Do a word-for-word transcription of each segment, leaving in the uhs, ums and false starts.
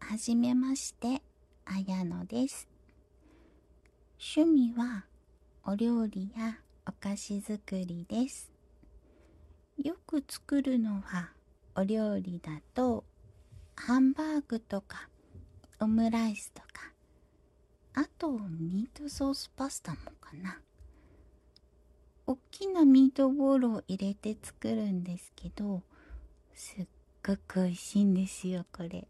はじめまして、あやのです。趣味はお料理やお菓子作りです。よく作るのはお料理だとハンバーグとかオムライスとか、あとミートソースパスタもかな。おっきなミートボールを入れて作るんですけど、すっごく美味しいんですよ、これ。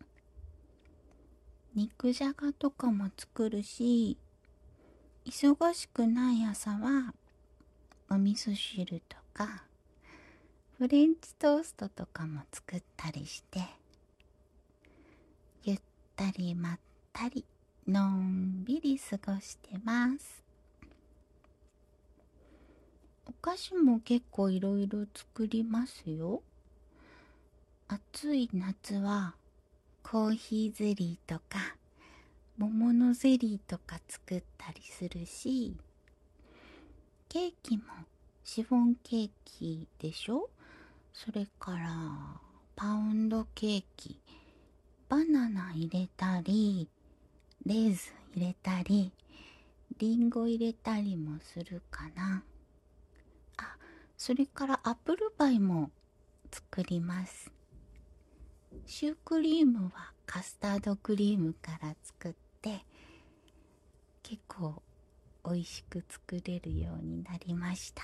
肉じゃがとかも作るし、忙しくない朝はお味噌汁とかフレンチトーストとかも作ったりして、ゆったりまったりのんびり過ごしてます。お菓子も結構いろいろ作りますよ。暑い夏はコーヒーゼリーとか桃のゼリーとか作ったりするし、ケーキもシフォンケーキでしょ。それからパウンドケーキ、バナナ入れたりレーズン入れたりリンゴ入れたりもするかな。あ、それからアップルパイも作ります。シュークリームはカスタードクリームから作って、結構美味しく作れるようになりました。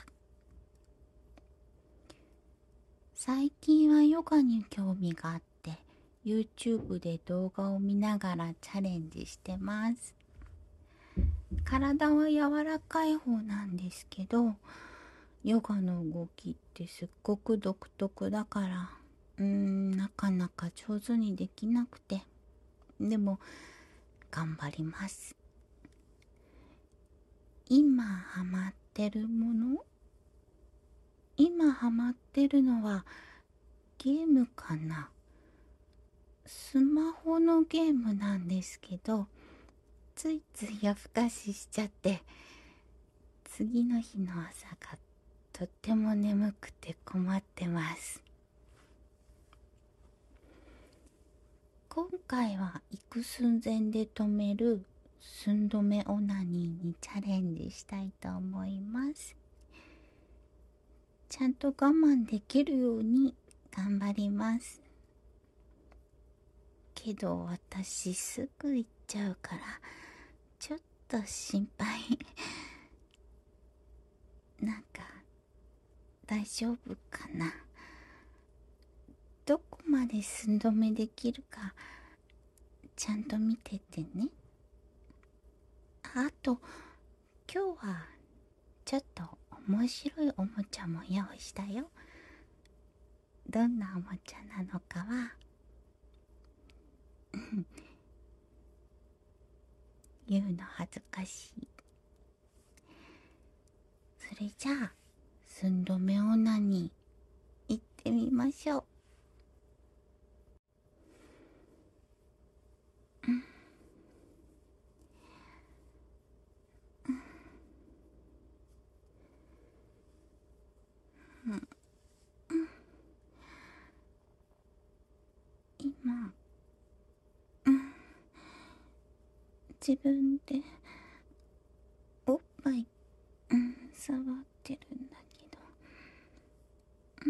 最近はヨガに興味があって、 YouTube で動画を見ながらチャレンジしてます。体は柔らかい方なんですけど、ヨガの動きってすっごく独特だから、うーんなかなか上手にできなくて、でも頑張ります。今ハマってるもの、今ハマってるのはゲームかな。スマホのゲームなんですけど、ついつい夜更かししちゃって、次の日の朝がとっても眠くて困ってます。今回は行く寸前で止める寸止めオナニーにチャレンジしたいと思います。ちゃんと我慢できるように頑張ります。けど私すぐ行っちゃうからちょっと心配なんか大丈夫かな。どこまで寸止めできるかちゃんと見ててね。あと今日はちょっと面白いおもちゃも用意したよ。どんなおもちゃなのかは言うの恥ずかしい。それじゃあ寸止めオナニー行ってみましょう。今、うん、自分でおっぱい、うん、触ってるんだけど、うん、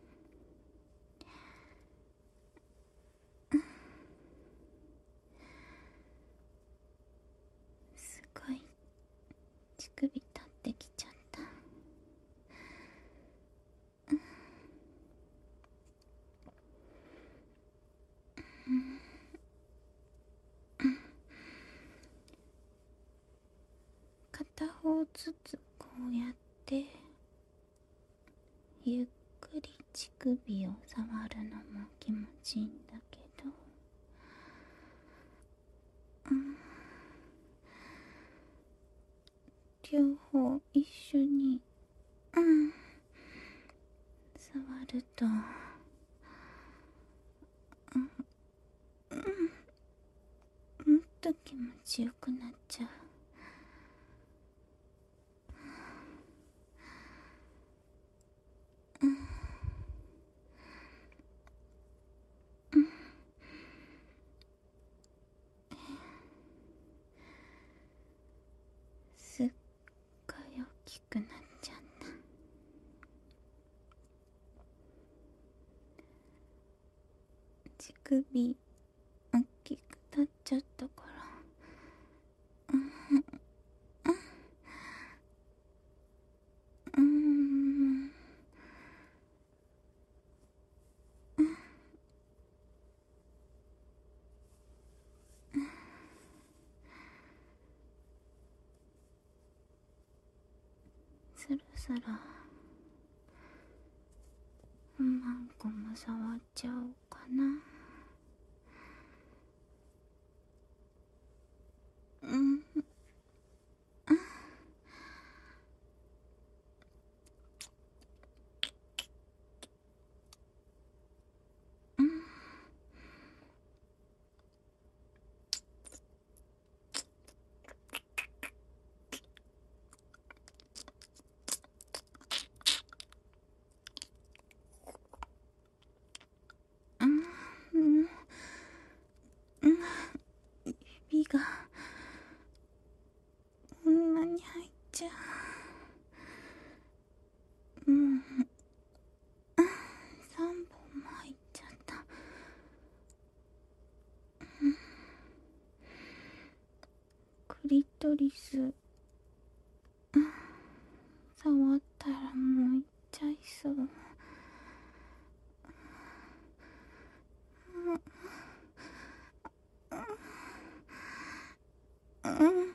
すごい乳首立ってきちゃった。片方ずつこうやってゆっくり乳首を触るのも気持ちいいんだけど、うん、両方一緒に、うん、触ると、うん、もっと気持ちよくなっちゃう。 乳首大きくなっちゃったから。うんうんそろそろマンコも触っちゃおうかな。うんうんうんうんうん指がこんなに入っちゃう。もうさんぼんも入っちゃった。クリトリス触ったらもういっちゃいそう。うんうん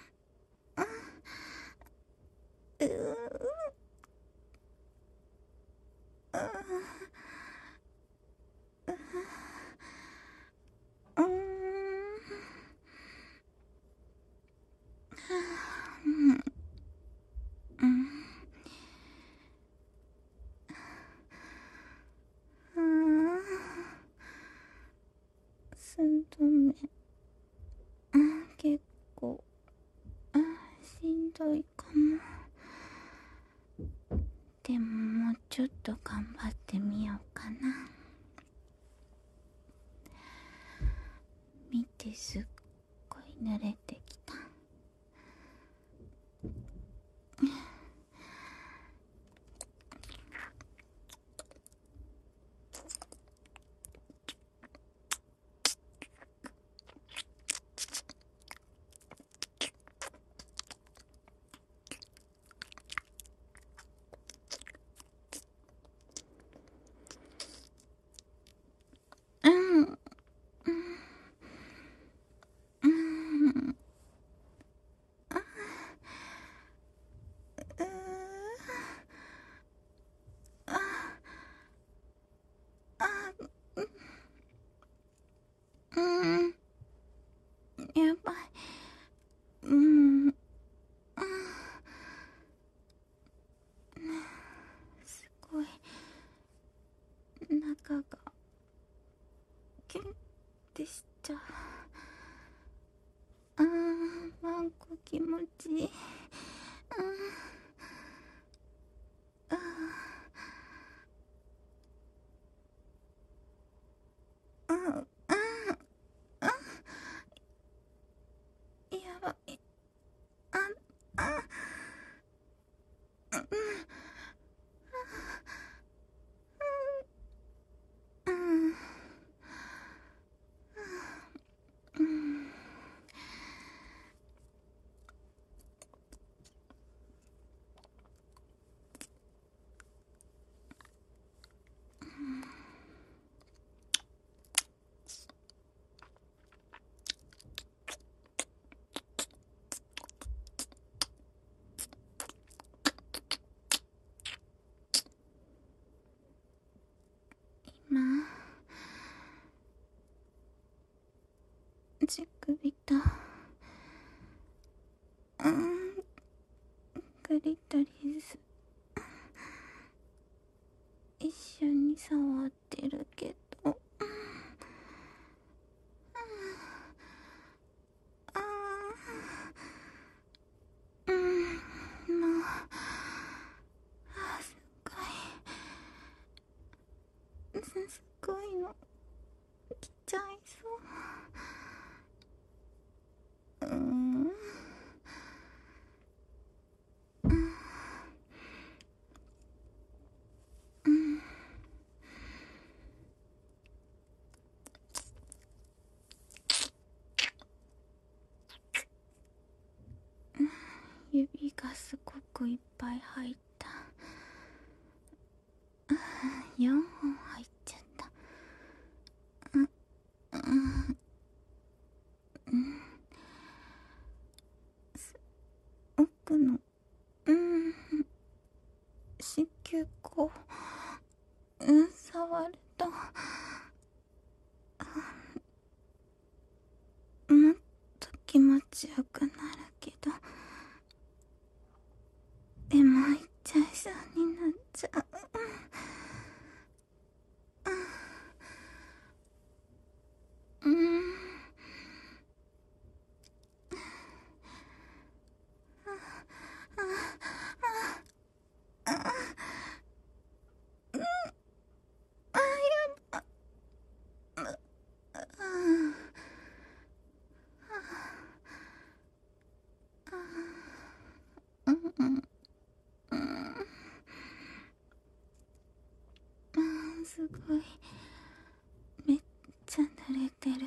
寸止め結構しんどいかも。でももうちょっと頑張ってみようかな。見てすっごい濡れてきた。うんうんうんやばい。もうすごい中がキュンってしちゃう。あーマンコ気持ちいい。あーあああやばい。ああうんうん今乳首とうんクリトリス一緒に触ってるけど、あーうんもうあすっごいすっごいの来ちゃいそう。うんうん個いっぱい入った。よんほん入っちゃった。うん、うん、奥の、うん、子宮口、うん、触ると、もっと気持ちよくなるけど、でも行っちゃいそうになっちゃう。うん、うん、うん、うん、うん、すごい。めっちゃ濡れてる。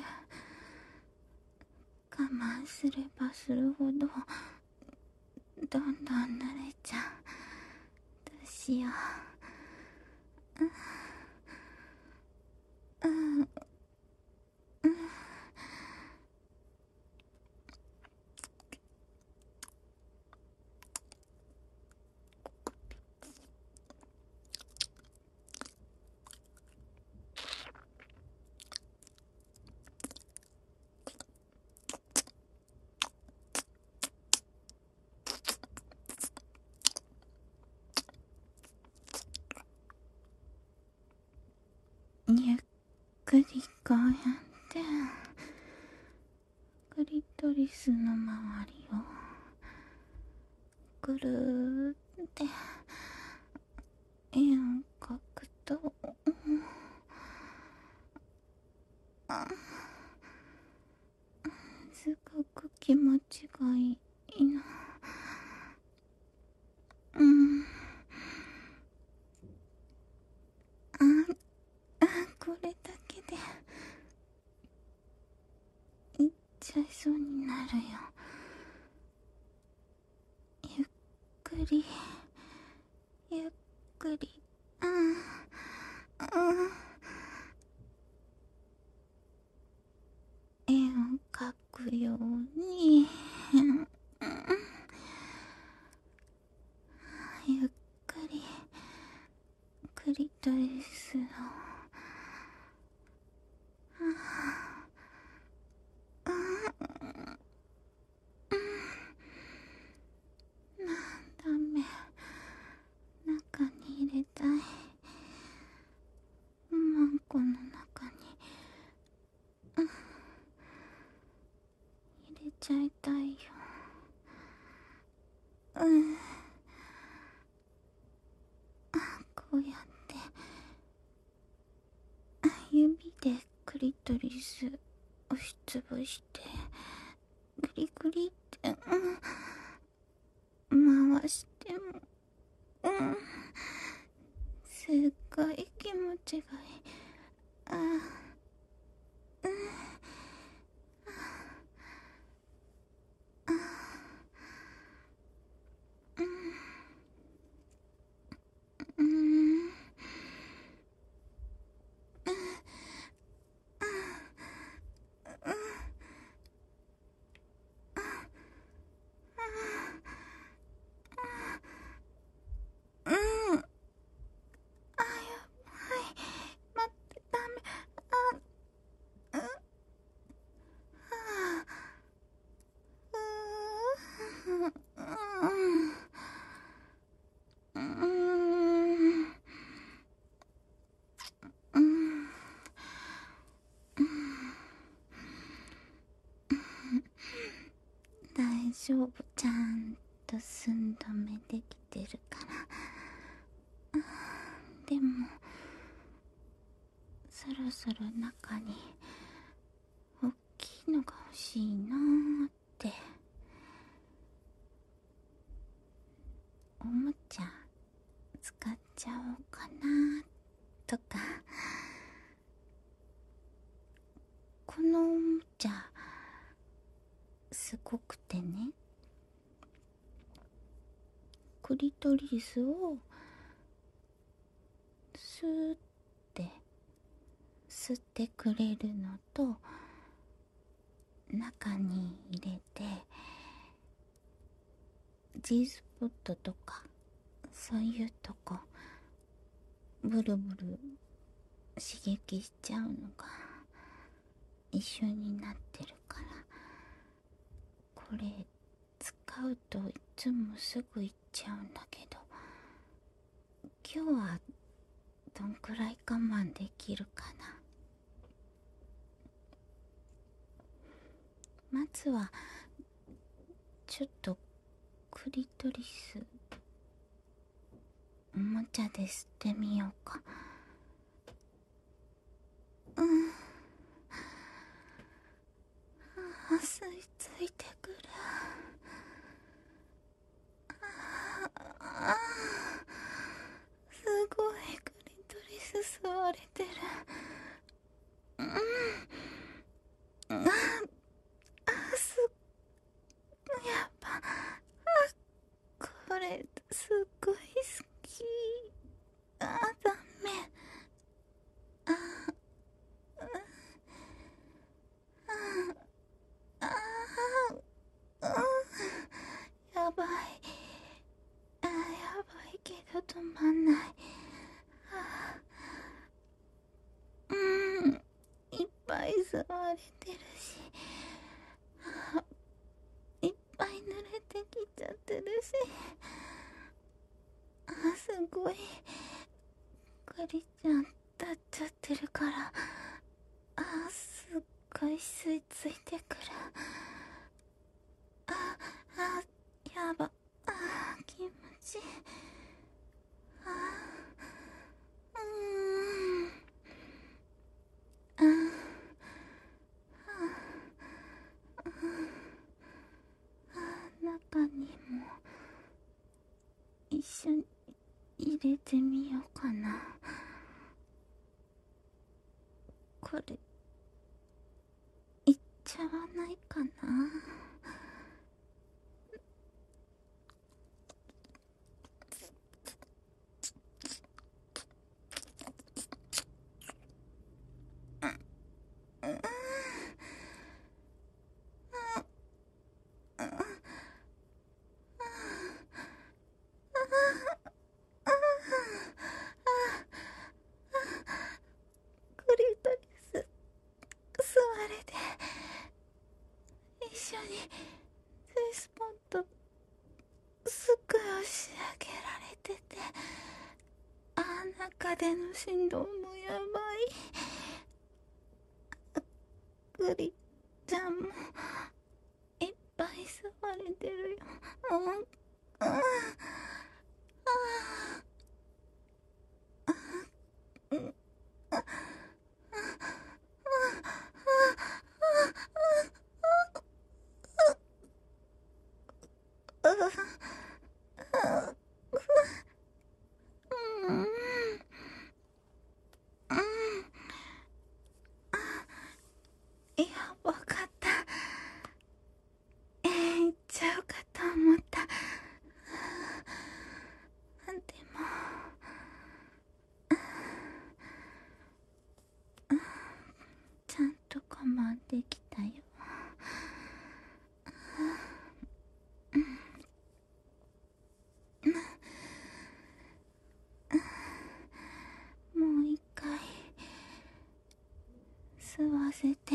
我慢すればするほど、どんどん濡れちゃう。どうしよう。うん、うん、ゆっくりこうやってクリトリスの周りをぐるーって円を描くと、すごく気持ちがいいな。うん、ああ、これだけでいっちゃいそうになるよ。ゆっくりゆっくり、うん、うん、絵を描くように、うん、ゆっくりクリトリスを、ダメ、中に入れたい。マンコの中に、うん、入れちゃいたいよ。うん、こうやって指でクリトリス押しつぶしてグリグリって、うん、回しても、うん、すっごい気持ちがいい。あ、うん、うん、うん、あ、やばい、待って、ダメ、あ、うん、あ、うん、うん、うん、大丈夫、ちゃんと寸止めできてるから。でもそろそろ中に大きいのが欲しいなーって。おもちゃ使っちゃおうかなとか、このおもちゃすごくてね、 クリトリスをスーって吸ってくれるのと、中に入れて G スポットとかそういうとこブルブル刺激しちゃうのが一緒になってるから、これ使うといつもすぐいっちゃうんだけど、今日はどんくらい我慢できるかな。まずはちょっとクリトリスおもちゃで吸ってみようか。うん、あ、吸い付いてくる。あ、すごいクリトリス吸われてる。うん、あ、あ、すっやっぱ、あ、これすっごい好き。あ、ダメ。あ、あ、あ、やばい。あ、やばいけど止まんない。あ、うん、いっぱい吸われてるし、あ、いっぱい濡れてきちゃってるし、あ、すごいクリちゃん立っちゃってるから、あ、すっごい吸い付いてくる。あ、あ、やば。あ、気持ちいい。あ、うーん、あ、中にも一緒に入れてみようかな。これいっちゃわないかな。クリトリス吸われて一緒に G スポットすぐ押し上げられてて、あ、中での振動もやばい。クリちゃんもいっぱい吸われてるよ。うん、うん、あ、うん、あ、うん、やばかった。えー、行っちゃうかと思った。でもちゃんと我慢できたよ。もう一回吸わせて。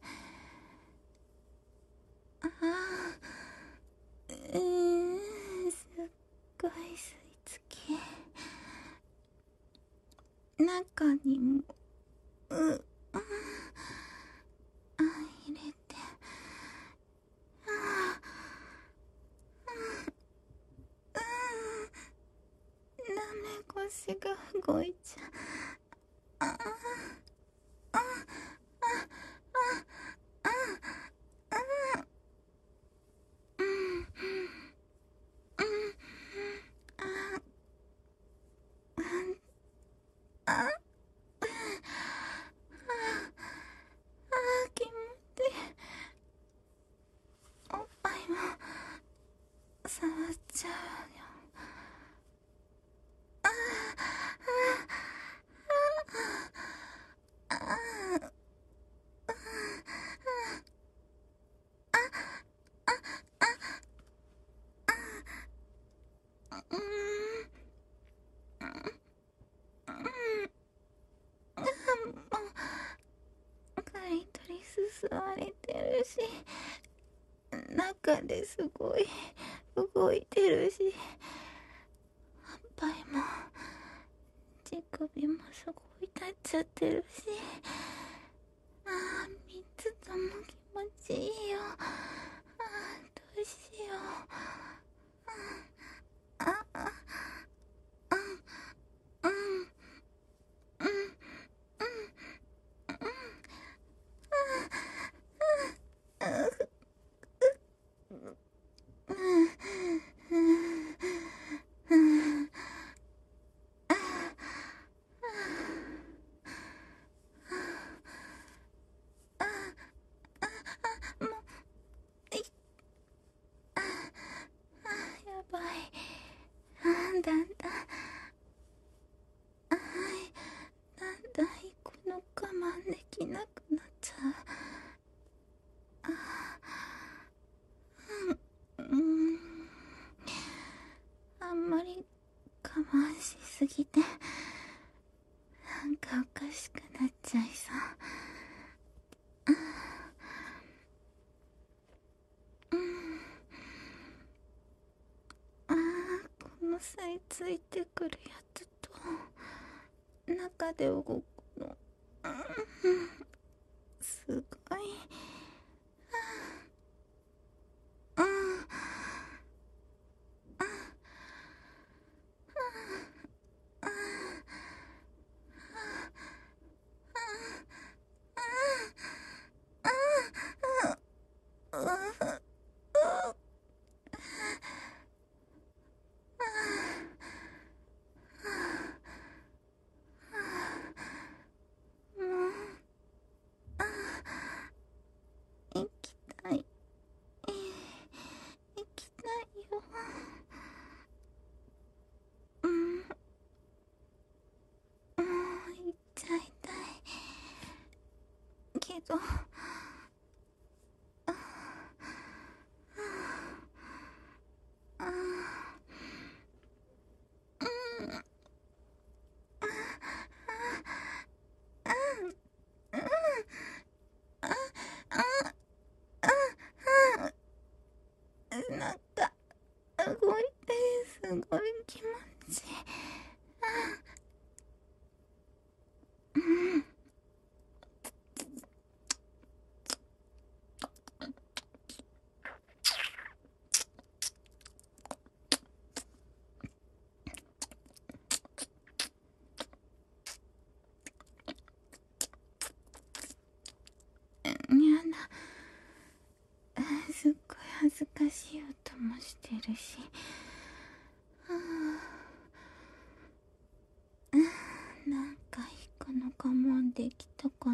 あ、うーん、すっごい吸い付き、中にもう、うん、あ、入れて、あ、うん、なめ腰が動いちゃう。あ、あ、あ、あ、あ、あ、うん、うん、あ、あ、 吸われてるし、中ですごい動いてるし、おっぱいも乳首もすごい立っちゃってるし、ああみっつとも気持ちいいよ。ああどうしよう。ああああうんうんうんもういやばい。あだんだんあいだんだん行くの我慢できなくなっちゃう。あうんあんまり我慢しすぎてなんかおかしくなっちゃいそう。うんあーこの吸い付いてくるやつと中で動くの、うん、すごい。うんもう行きたい行きたいよ。うんもう行っちゃいたいけどなんか動いてすごい気持ちいい。うんやだすっごい恥ずかしい音もしてるし、はあ、なんか引くの我慢できたかな。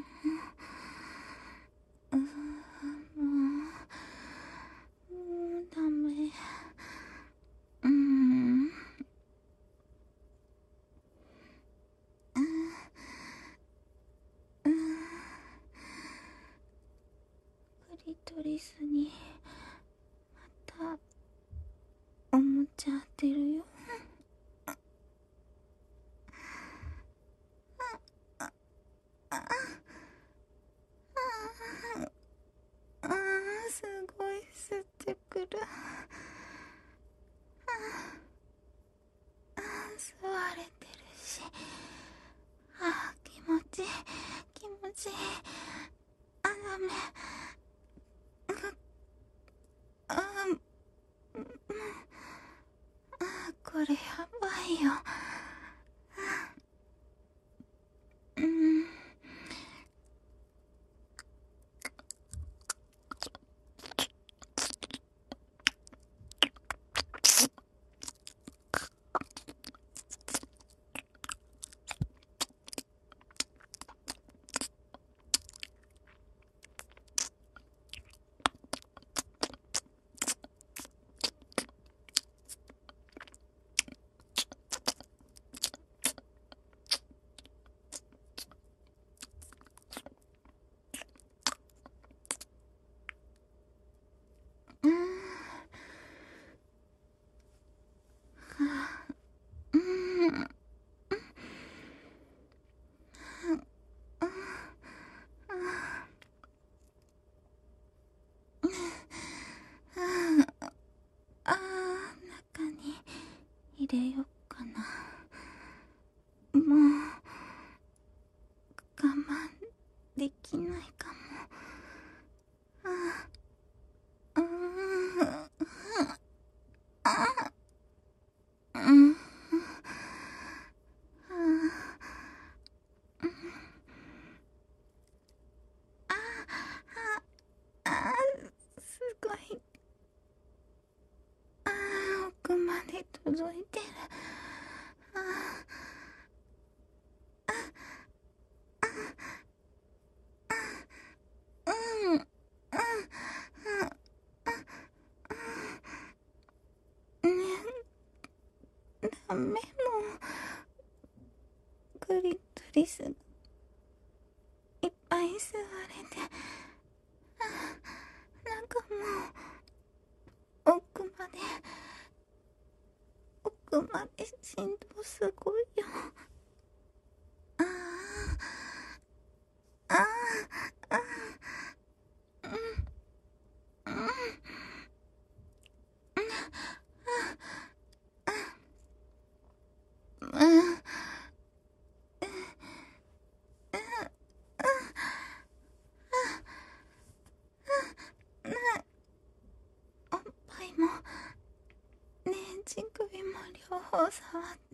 うーもうもうダメ。うーんクリトリスにまたおもちゃ当てるよ。あーすごい吸ってくる。吸われてるし、あー気持ちいい気持ちいい。あダメあーあこれやばいよ。うん入れよっかな。もう我慢できないかも。ああ、うん、あ、うん、あ、あ、あ、あ、すごい。あ、奥まで届いてる。あ、うん、うん、うん、ね、ダメもう、クリトリスがいっぱい吸われて、なんかもう、奥まで、奥まで振動すごいよ。ああ、ああ、ああ、うん、うん、うん、うん、おっぱいも、ねえ、乳首も両方触って。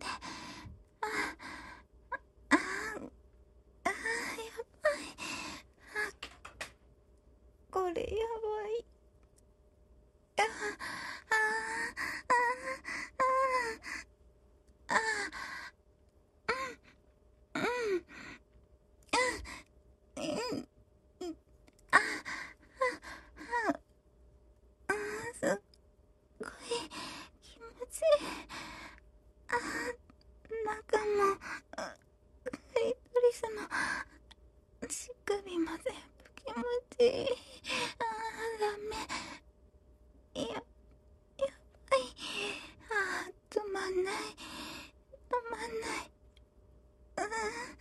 ああ、ああ、やばい。あ、これやばい。ああ、ああ、ああ、うん、うん、うん、ああ、ああ、すっごい気持ちいい。ああ、中も、クリトリスの乳首も全部気持ちいい。ああ、ダメ。や、やばい。ああ、止まんない。止まんない。うん、うん、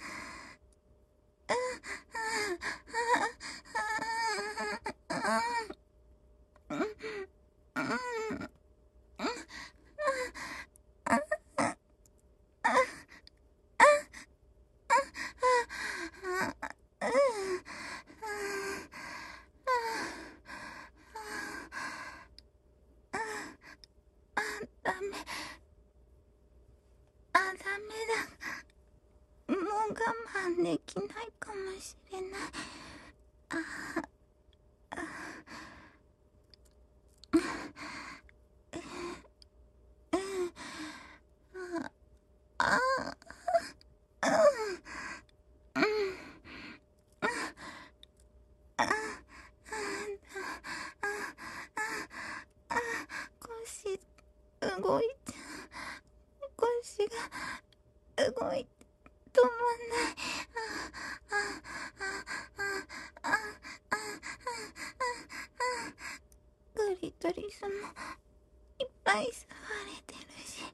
うん、うん、うん、うん、ダメ。あ、ダメだ。もう我慢できないかもしれない。ああ、あ、うん、うん、あ、あ、あ、腰動いちゃう。腰が動いて止まんない。あ、あ、あ、あ、あ、あ、グリトリスもいっぱい吸われてるし、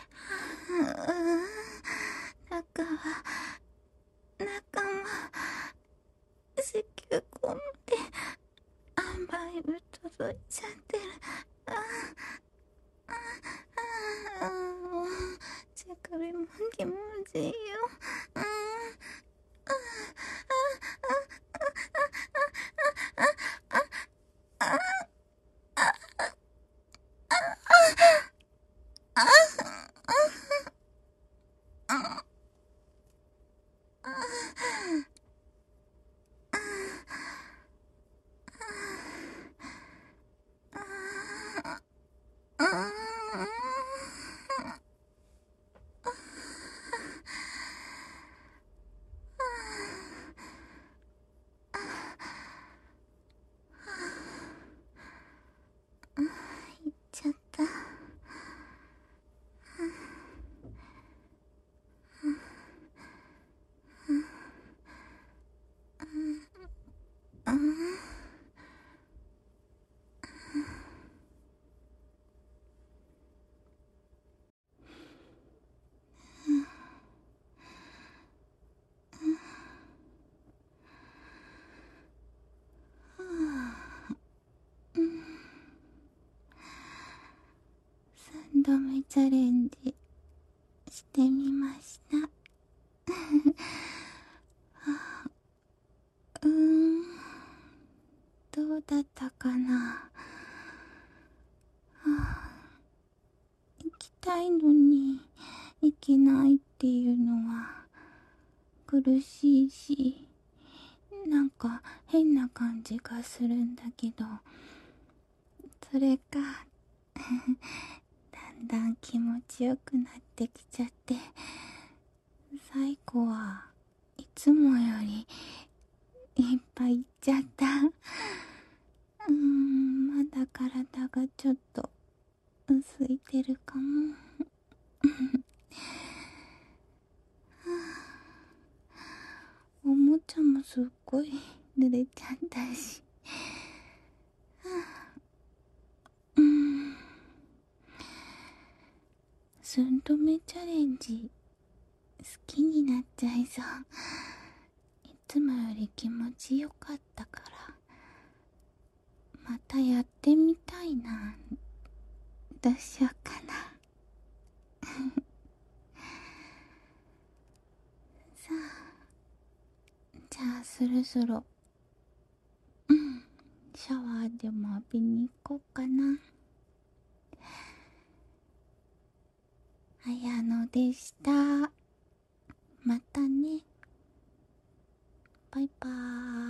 中は、中も子宮口まで塩梅部届いちゃってる。ああ、ああ、もう乳首も気持ちいいよ。うん、ああ、ああ、ああ、あ行っちゃった。うん、うん、さんどめチャレンジてみました。うーん、どうだったかな。行きたいのに行けないっていうのは苦しいし、なんか変な感じがするんだけど、それがだんだん気持ちよくなってきちゃって、最後はいつもよりいっぱい行っちゃった。うーん、まだ体がちょっと空いてるかも。おもちゃもすっごい濡れちゃったし。うーん、寸止めチャレンジ好きになっちゃいそう。いつもより気持ちよかったから、またやってみたいな。どうしようかな。さあ、じゃあそろそろ、うん、シャワーでも浴びに行こうかな。あやのでした。またね。バイバーイ。